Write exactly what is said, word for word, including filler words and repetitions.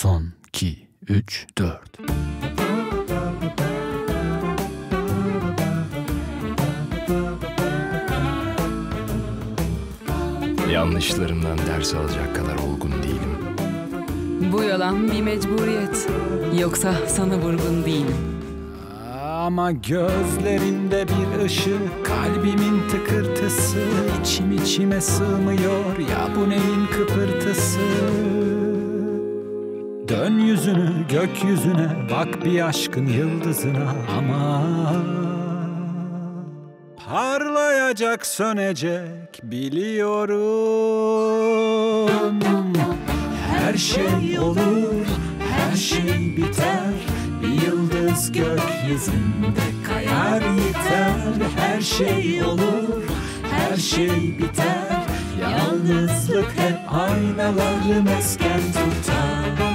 Son, iki, üç, dört. Yanlışlarımdan ders alacak kadar olgun değilim. Bu yalan bir mecburiyet. Yoksa sana vurgun değilim. Ama gözlerinde bir ışık, kalbimin tıkırtısı, içim içime sığmıyor ya, bu neyin kıpırtısı? Dön yüzünü gökyüzüne, bak bir aşkın yıldızına, ama parlayacak, sönecek biliyorum. Her şey olur, her şey biter, bir yıldız gökyüzünde kayar yeter. Her şey olur, her şey biter, yalnızlık hep aynaları mesken tutar.